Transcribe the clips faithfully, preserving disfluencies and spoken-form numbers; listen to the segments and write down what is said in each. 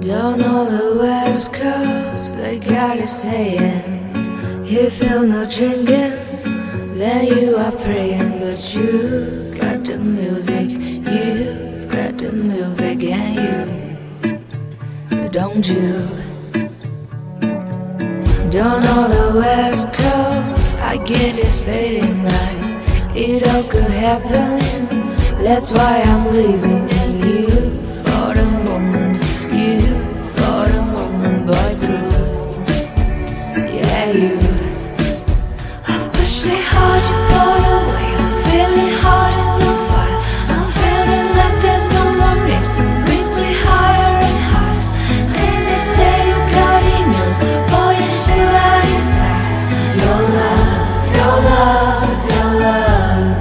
Down all the west coast, they got us saying, if you're not drinking, then you are praying. But you've got the music, you've got the music, and you, don't you? Down all the west coast, I get this fading light. It all could happen, that's why I'm leaving. And you, for the moment, you, for the moment, boy blue. Yeah, you. I push it hard, you got away. I'm feeling hard and on fire. I'm feeling like there's no more reason. Brings me higher and higher. Then they say you got it new. Boy, you still out inside. Your love, your love, your love.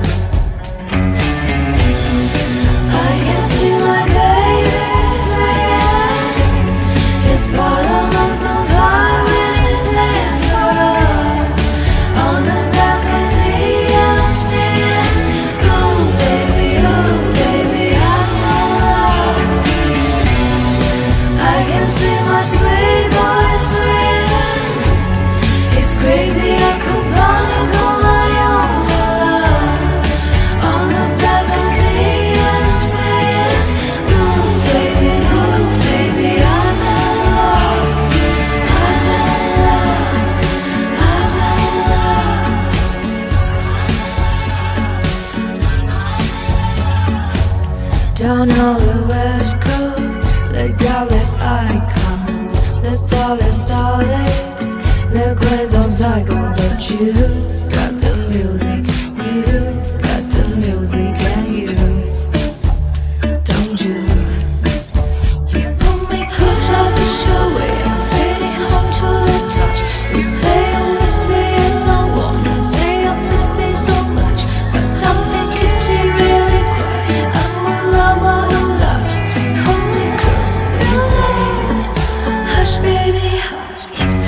I can see my baby swinging. His bottom on fire when he stands up on the balcony, and I'm singing, ooh baby, ooh baby, I'm in love. I can see my sweet boy swinging. He's crazy, I could wanna go my own love on the balcony, and I'm singing, move baby, move baby, I'm in love. I'm in love, I'm in love. Down all the west coast, they got less icons, the tallest, tallest, the grace of Zygon. But you've got the music, you've got the music, and you, don't you? You pull me close, I push away. I'm fading home to the touch. You say you miss me and I wanna say you miss me so much, but something keeps me really quiet. I'm in love, I'm in love. Hold me close when you say, hush baby, hush.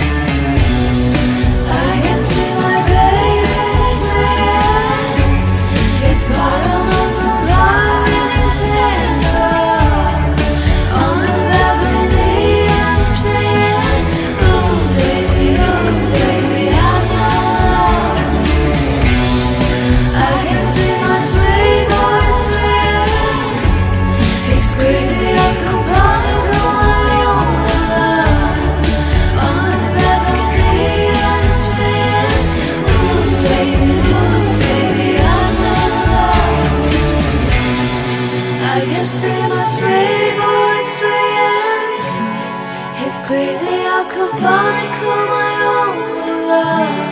I can see my baby swinging. His bottom on some fire and he stands up on the balcony, and I'm singing, ooh baby, ooh baby, I'm in love. I can see my sweet boy swinging. He's crazy, I could wanna go my own love on the balcony, and I'm singing, move baby, move baby, I'm in love. I can see my sweet boy swinging. He's crazy, I could wanna call my own love.